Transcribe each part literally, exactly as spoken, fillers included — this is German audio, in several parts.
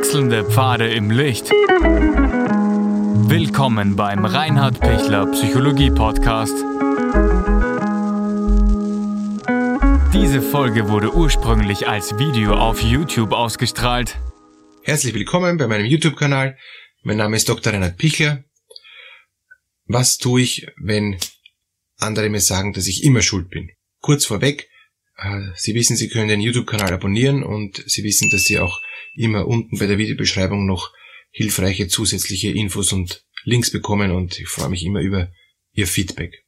Wechselnde Pfade im Licht. Willkommen beim Reinhard Pichler Psychologie Podcast. Diese Folge wurde ursprünglich als Video auf YouTube ausgestrahlt. Herzlich willkommen bei meinem YouTube-Kanal. Mein Name ist Doktor Reinhard Pichler. Was tue ich, wenn andere mir sagen, dass ich immer schuld bin? Kurz vorweg, Sie wissen, Sie können den YouTube-Kanal abonnieren und Sie wissen, dass Sie auch immer unten bei der Videobeschreibung noch hilfreiche zusätzliche Infos und Links bekommen und ich freue mich immer über Ihr Feedback.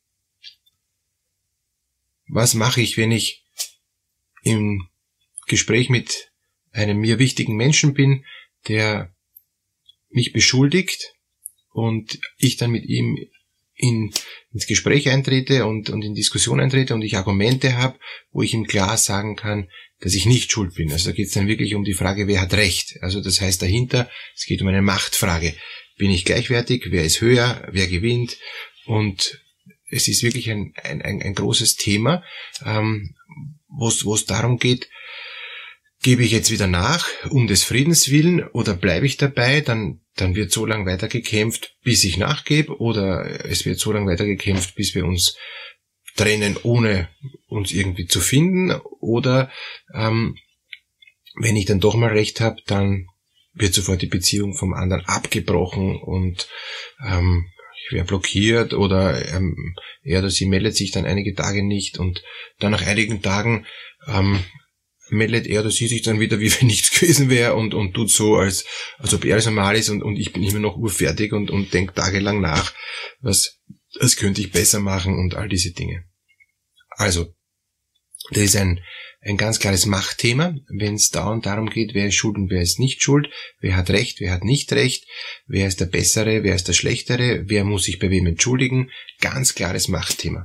Was mache ich, wenn ich im Gespräch mit einem mir wichtigen Menschen bin, der mich beschuldigt und ich dann mit ihm in, ins Gespräch eintrete und, und in Diskussion eintrete und ich Argumente habe, wo ich ihm klar sagen kann, dass ich nicht schuld bin. Also da geht es dann wirklich um die Frage, wer hat Recht. Also das heißt dahinter, es geht um eine Machtfrage. Bin ich gleichwertig? Wer ist höher? Wer gewinnt? Und es ist wirklich ein, ein, ein, ein großes Thema, ähm, wo es darum geht, gebe ich jetzt wieder nach, um des Friedens willen, oder bleibe ich dabei, dann dann wird so lange weitergekämpft, bis ich nachgebe, oder es wird so lange weitergekämpft, bis wir uns trennen, ohne uns irgendwie zu finden, oder ähm, wenn ich dann doch mal recht habe, dann wird sofort die Beziehung vom anderen abgebrochen und ähm, ich werde blockiert, oder ähm, er oder sie meldet sich dann einige Tage nicht und dann nach einigen Tagen ähm, meldet er oder sie sich dann wieder, wie wenn nichts gewesen wäre und und tut so, als als ob er alles normal ist und und ich bin immer noch urfertig und und denke tagelang nach, was das könnte ich besser machen und all diese Dinge. Also, das ist ein ein ganz klares Machtthema, wenn es dauernd darum geht, wer ist schuld und wer ist nicht schuld, wer hat Recht, wer hat nicht Recht, wer ist der Bessere, wer ist der Schlechtere, wer muss sich bei wem entschuldigen, ganz klares Machtthema.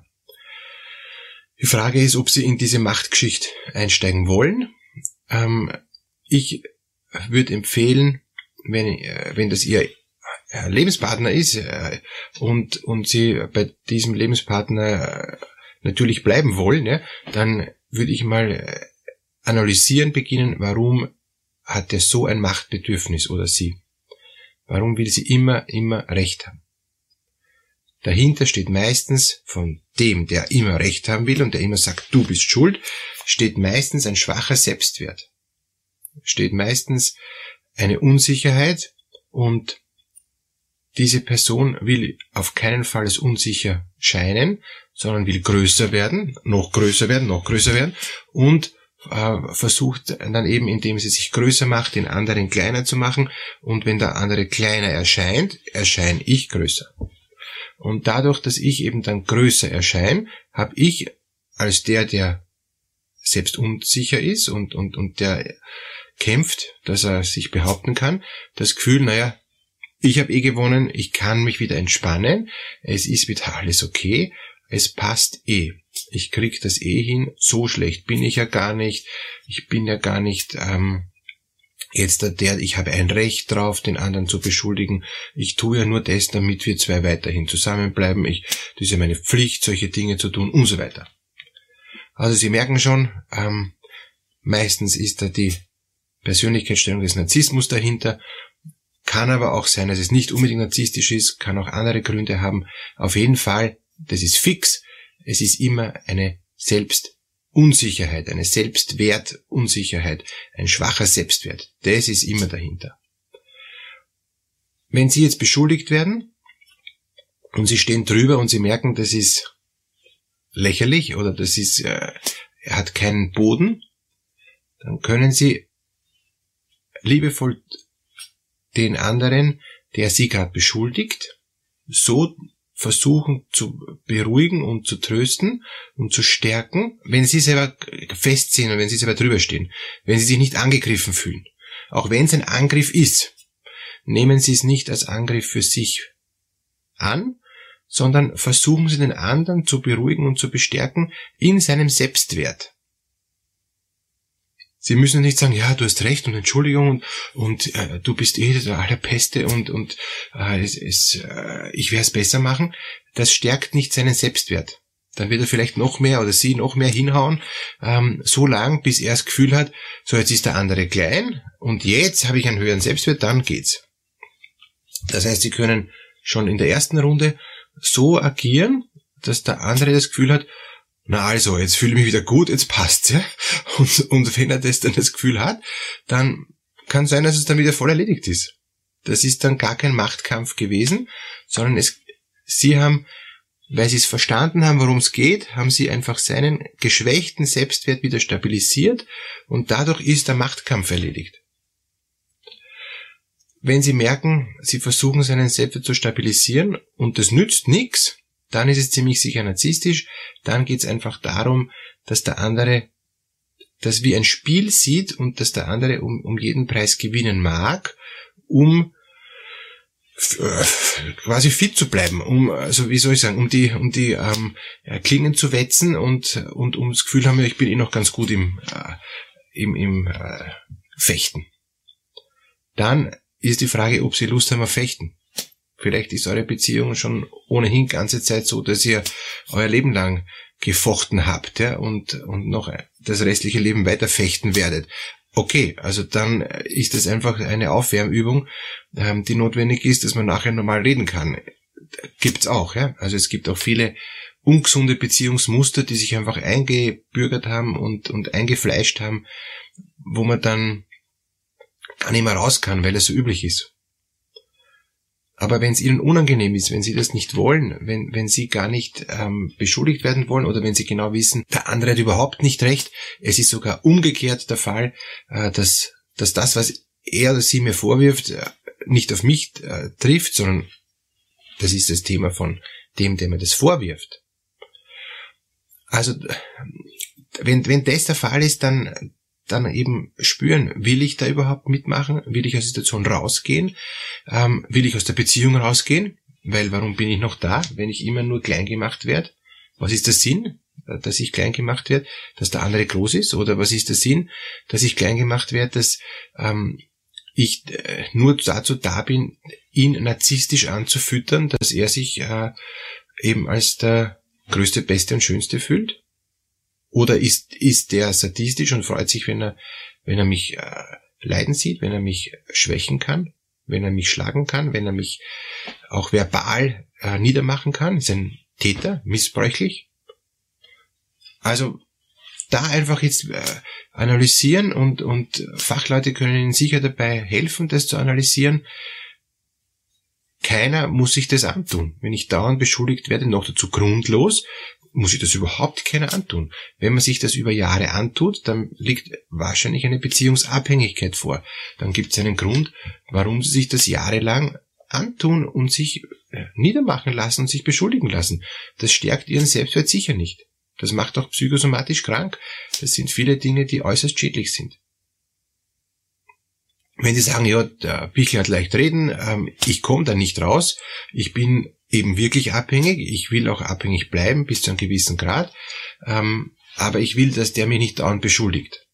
Die Frage ist, ob Sie in diese Machtgeschichte einsteigen wollen. Ähm, ich würde empfehlen, wenn, wenn das Ihr Lebenspartner ist äh, und, und Sie bei diesem Lebenspartner natürlich bleiben wollen, ja, dann würde ich mal analysieren beginnen, warum hat er so ein Machtbedürfnis oder sie? Warum will sie immer, immer Recht haben? Dahinter steht meistens von dem, der immer Recht haben will und der immer sagt, du bist schuld, steht meistens ein schwacher Selbstwert. Steht meistens eine Unsicherheit und diese Person will auf keinen Fall als unsicher scheinen, sondern will größer werden, noch größer werden, noch größer werden und äh, versucht dann eben, indem sie sich größer macht, den anderen kleiner zu machen und wenn der andere kleiner erscheint, erscheine ich größer. Und dadurch, dass ich eben dann größer erscheine, habe ich als der, der selbst unsicher ist und, und, und der kämpft, dass er sich behaupten kann, das Gefühl, naja, ich habe eh gewonnen, ich kann mich wieder entspannen, es ist wieder alles okay, es passt eh. Ich krieg das eh hin, so schlecht bin ich ja gar nicht, ich bin ja gar nicht ähm, jetzt der, ich habe ein Recht drauf, den anderen zu beschuldigen. Ich tue ja nur das, damit wir zwei weiterhin zusammenbleiben. Ich, das ist ja meine Pflicht, solche Dinge zu tun und so weiter. Also Sie merken schon, ähm, meistens ist da die Persönlichkeitsstellung des Narzissmus dahinter. Kann aber auch sein, dass es nicht unbedingt narzisstisch ist, kann auch andere Gründe haben. Auf jeden Fall, das ist fix, es ist immer eine Selbstunsicherheit, eine Selbstwertunsicherheit, ein schwacher Selbstwert. Das ist immer dahinter. Wenn Sie jetzt beschuldigt werden und Sie stehen drüber und Sie merken, das ist lächerlich oder das ist, äh, er hat keinen Boden, dann können Sie liebevoll den anderen, der Sie gerade beschuldigt, so versuchen zu beruhigen und zu trösten und zu stärken, wenn Sie selber festziehen und wenn Sie selber drüber stehen, wenn Sie sich nicht angegriffen fühlen. Auch wenn es ein Angriff ist, nehmen Sie es nicht als Angriff für sich an, sondern versuchen Sie den anderen zu beruhigen und zu bestärken in seinem Selbstwert. Sie müssen nicht sagen, ja, du hast recht und Entschuldigung und, und äh, du bist eh der Allerbeste und, und äh, es, es, äh, ich werde es besser machen. Das stärkt nicht seinen Selbstwert. dann wird er vielleicht noch mehr oder sie noch mehr hinhauen, ähm, so lang, bis er das Gefühl hat, so jetzt ist der andere klein und jetzt habe ich einen höheren Selbstwert, dann geht's. Das heißt, sie können schon in der ersten Runde so agieren, dass der andere das Gefühl hat, na also, jetzt fühle ich mich wieder gut, jetzt passt's, ja. Und, und wenn er das dann das Gefühl hat, dann kann sein, dass es dann wieder voll erledigt ist. Das ist dann gar kein Machtkampf gewesen, sondern es, sie haben, weil sie es verstanden haben, worum es geht, haben sie einfach seinen geschwächten Selbstwert wieder stabilisiert und dadurch ist der Machtkampf erledigt. Wenn sie merken, sie versuchen seinen Selbstwert zu stabilisieren und das nützt nichts, dann ist es ziemlich sicher narzisstisch, dann geht es einfach darum, dass der andere das wie ein Spiel sieht und dass der andere um, um jeden Preis gewinnen mag, um quasi fit zu bleiben, um, also wie soll ich sagen, um die, um die ähm, Klingen zu wetzen und und um das Gefühl haben, ja, ich bin eh noch ganz gut im äh, im, im äh, Fechten. Dann ist die Frage, ob Sie Lust haben auf Fechten. Vielleicht ist eure Beziehung schon ohnehin ganze Zeit so, dass ihr euer Leben lang gefochten habt, ja, und und noch das restliche Leben weiter fechten werdet. Okay, also dann ist das einfach eine Aufwärmübung, ähm, die notwendig ist, dass man nachher normal reden kann. Gibt's auch, ja. Also es gibt auch viele ungesunde Beziehungsmuster, die sich einfach eingebürgert haben und und eingefleischt haben, wo man dann gar nicht mehr raus kann, weil es so üblich ist. Aber wenn es ihnen unangenehm ist, wenn sie das nicht wollen, wenn wenn sie gar nicht ähm, beschuldigt werden wollen oder wenn sie genau wissen, der andere hat überhaupt nicht recht, es ist sogar umgekehrt der Fall, äh, dass dass das, was er oder sie mir vorwirft, äh, nicht auf mich äh, trifft, sondern das ist das Thema von dem, der mir das vorwirft. Also wenn wenn das der Fall ist, dann dann eben spüren, will ich da überhaupt mitmachen? Will ich aus der Situation rausgehen? Ähm, will ich aus der Beziehung rausgehen? Weil warum bin ich noch da, wenn ich immer nur klein gemacht werde? Was ist der Sinn, dass ich klein gemacht werde? Dass der andere groß ist? Oder was ist der Sinn, dass ich klein gemacht werde, dass ähm, ich äh, nur dazu da bin, ihn narzisstisch anzufüttern, dass er sich äh, eben als der größte, beste und schönste fühlt? Oder ist ist der sadistisch und freut sich, wenn er wenn er mich äh, leiden sieht, wenn er mich schwächen kann, wenn er mich schlagen kann, wenn er mich auch verbal äh, niedermachen kann? Ist ein Täter, missbräuchlich? Also da einfach jetzt äh, analysieren und und Fachleute können Ihnen sicher dabei helfen, das zu analysieren. Keiner muss sich das antun. Wenn ich dauernd beschuldigt werde, noch dazu grundlos, muss ich das überhaupt keiner antun. Wenn man sich das über Jahre antut, dann liegt wahrscheinlich eine Beziehungsabhängigkeit vor. Dann gibt es einen Grund, warum sie sich das jahrelang antun und sich niedermachen lassen und sich beschuldigen lassen. Das stärkt ihren Selbstwert sicher nicht. Das macht auch psychosomatisch krank. Das sind viele Dinge, die äußerst schädlich sind. Wenn Sie sagen, ja, der Bichl hat leicht reden, ähm, ich komme da nicht raus, ich bin eben wirklich abhängig, ich will auch abhängig bleiben bis zu einem gewissen Grad, ähm, aber ich will, dass der mich nicht dauernd beschuldigt.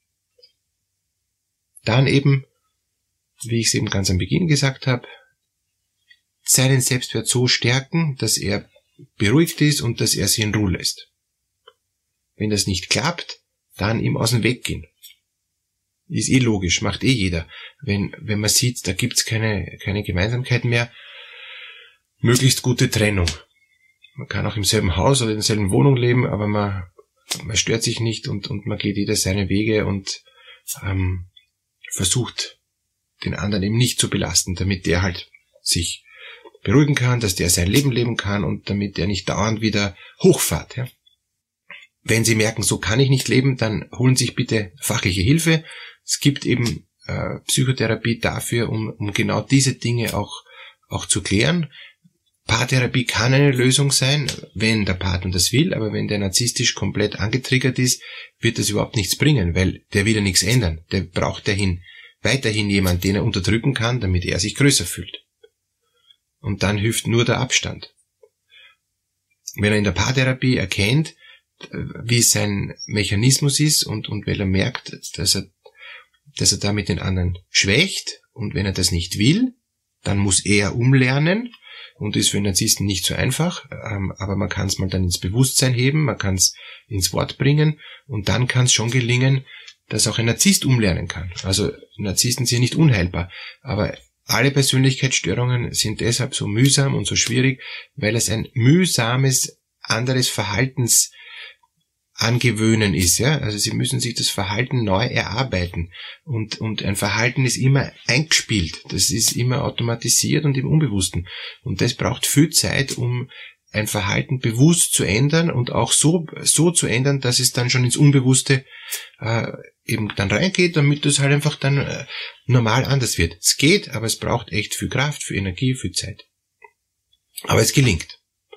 Dann eben, wie ich es eben ganz am Beginn gesagt habe, seinen Selbstwert so stärken, dass er beruhigt ist und dass er sie in Ruhe lässt. Wenn das nicht klappt, dann ihm aus dem Weg gehen. Ist eh logisch, macht eh jeder. Wenn wenn man sieht, da gibt's keine keine Gemeinsamkeit mehr, möglichst gute Trennung. Man kann auch im selben Haus oder in derselben Wohnung leben, aber man man stört sich nicht und und man geht jeder seine Wege und ähm, versucht den anderen eben nicht zu belasten, damit der halt sich beruhigen kann, dass der sein Leben leben kann und damit der nicht dauernd wieder hochfährt. Ja. Wenn Sie merken, so kann ich nicht leben, dann holen Sie sich bitte fachliche Hilfe. Es gibt eben äh, Psychotherapie dafür, um, um genau diese Dinge auch, auch zu klären. Paartherapie kann eine Lösung sein, wenn der Partner das will, aber wenn der narzisstisch komplett angetriggert ist, wird das überhaupt nichts bringen, weil der will ja nichts ändern. Der braucht dahin weiterhin jemanden, den er unterdrücken kann, damit er sich größer fühlt. Und dann hilft nur der Abstand. Wenn er in der Paartherapie erkennt, wie sein Mechanismus ist und, und weil er merkt, dass er, dass er damit den anderen schwächt und wenn er das nicht will, dann muss er umlernen, und ist für einen Narzissten nicht so einfach, ähm, aber man kann es mal dann ins Bewusstsein heben, man kann es ins Wort bringen und dann kann es schon gelingen, dass auch ein Narzisst umlernen kann. Also Narzissten sind nicht unheilbar, aber alle Persönlichkeitsstörungen sind deshalb so mühsam und so schwierig, weil es ein mühsames, anderes Verhaltens angewöhnen ist, ja. Also sie müssen sich das Verhalten neu erarbeiten. Und, und ein Verhalten ist immer eingespielt. Das ist immer automatisiert und im Unbewussten. Und das braucht viel Zeit, um ein Verhalten bewusst zu ändern und auch so, so zu ändern, dass es dann schon ins Unbewusste äh, eben dann reingeht, damit das halt einfach dann äh, normal anders wird. Es geht, aber es braucht echt viel Kraft, viel Energie, viel Zeit. Aber es gelingt.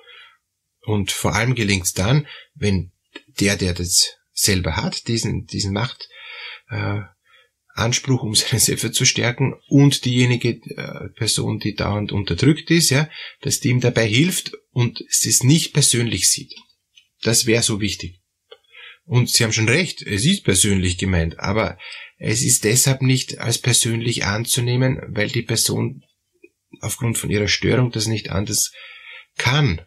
Und vor allem gelingt es dann, wenn der, der das selber hat, diesen, diesen Macht, äh, Anspruch, um seine Selbst zu stärken, und diejenige äh, Person, die dauernd unterdrückt ist, ja, dass die ihm dabei hilft und es nicht persönlich sieht. Das wäre so wichtig. Und Sie haben schon recht, es ist persönlich gemeint, aber es ist deshalb nicht als persönlich anzunehmen, weil die Person aufgrund von ihrer Störung das nicht anders kann.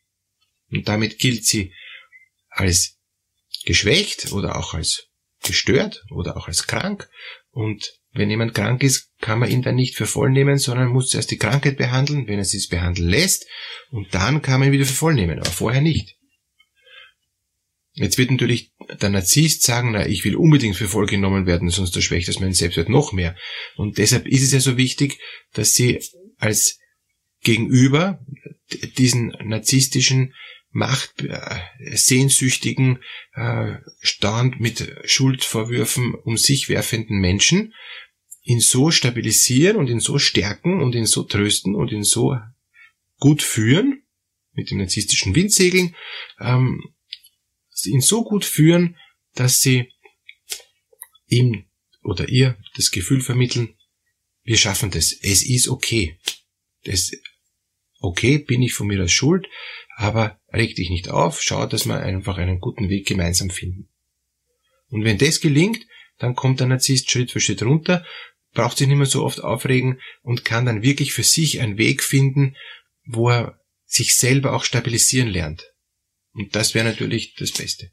Und damit gilt sie als geschwächt oder auch als gestört oder auch als krank. Und wenn jemand krank ist, kann man ihn dann nicht für voll nehmen, sondern muss zuerst die Krankheit behandeln, wenn er sich behandeln lässt, und dann kann man ihn wieder für voll nehmen, aber vorher nicht. Jetzt wird natürlich der Narzisst sagen, na, ich will unbedingt für voll genommen werden, sonst erschwächt das meinen Selbstwert noch mehr. Und deshalb ist es ja so wichtig, dass Sie als Gegenüber diesen narzisstischen Macht, äh, sehnsüchtigen, äh, dauernd mit Schuldvorwürfen um sich werfenden Menschen ihn so stabilisieren und ihn so stärken und ihn so trösten und ihn so gut führen, mit dem narzisstischen Windsegeln, ähm, ihn so gut führen, dass sie ihm oder ihr das Gefühl vermitteln, wir schaffen das, es ist okay. Das, okay, bin ich von mir aus schuld, aber reg dich nicht auf, schau, dass wir einfach einen guten Weg gemeinsam finden. Und wenn das gelingt, dann kommt der Narzisst Schritt für Schritt runter, braucht sich nicht mehr so oft aufregen und kann dann wirklich für sich einen Weg finden, wo er sich selber auch stabilisieren lernt. Und das wäre natürlich das Beste.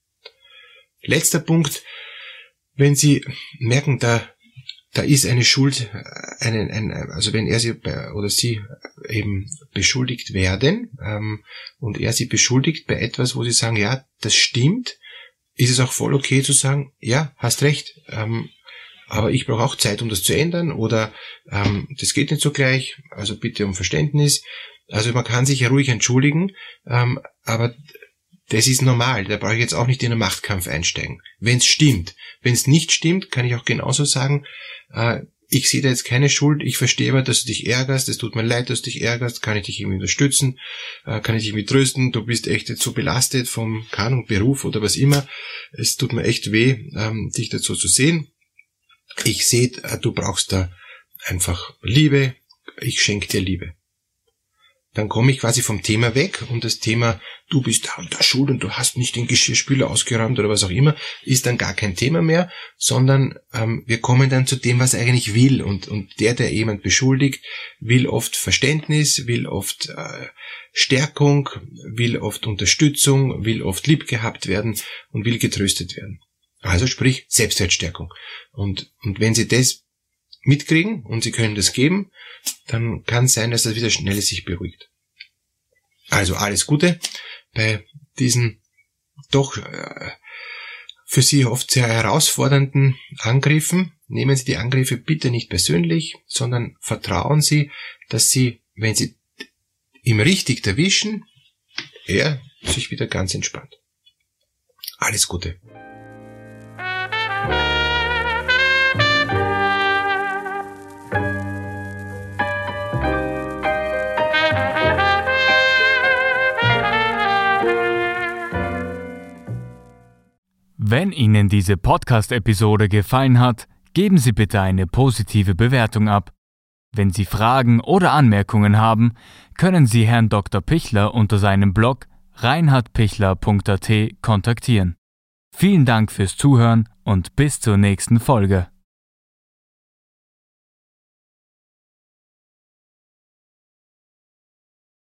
Letzter Punkt, wenn Sie merken, da da ist eine Schuld, eine, ein, also wenn er sie oder sie eben beschuldigt werden ähm, und er sie beschuldigt bei etwas, wo Sie sagen, ja, das stimmt, ist es auch voll okay zu sagen, ja, hast recht, ähm, aber ich brauche auch Zeit, um das zu ändern, oder ähm, das geht nicht so gleich, also bitte um Verständnis. Also man kann sich ja ruhig entschuldigen, ähm, aber das ist normal, da brauche ich jetzt auch nicht in einen Machtkampf einsteigen. Wenn es stimmt. Wenn es nicht stimmt, kann ich auch genauso sagen, äh, ich sehe da jetzt keine Schuld, ich verstehe aber, dass du dich ärgerst, es tut mir leid, dass du dich ärgerst, kann ich dich irgendwie unterstützen, äh, kann ich dich irgendwie trösten, du bist echt jetzt so belastet vom, keine Ahnung, Beruf oder was immer, es tut mir echt weh, ähm, dich dazu zu sehen. Ich sehe, äh, du brauchst da einfach Liebe, ich schenke dir Liebe. Dann komme ich quasi vom Thema weg und das Thema, du bist da und da schuld und du hast nicht den Geschirrspüler ausgeräumt oder was auch immer, ist dann gar kein Thema mehr, sondern ähm, wir kommen dann zu dem, was er eigentlich will. Und, und der, der jemand beschuldigt, will oft Verständnis, will oft äh, Stärkung, will oft Unterstützung, will oft lieb gehabt werden und will getröstet werden. Also sprich Selbstwertstärkung. Und, und wenn Sie das mitkriegen und Sie können das geben, dann kann es sein, dass das wieder schnell sich beruhigt. Also alles Gute bei diesen doch äh, für Sie oft sehr herausfordernden Angriffen. Nehmen Sie die Angriffe bitte nicht persönlich, sondern vertrauen Sie, dass Sie, wenn Sie ihm richtig erwischen, er sich wieder ganz entspannt. Alles Gute. Wenn Ihnen diese Podcast-Episode gefallen hat, geben Sie bitte eine positive Bewertung ab. Wenn Sie Fragen oder Anmerkungen haben, können Sie Herrn Doktor Pichler unter seinem Blog reinhard pichler punkt a t kontaktieren. Vielen Dank fürs Zuhören und bis zur nächsten Folge.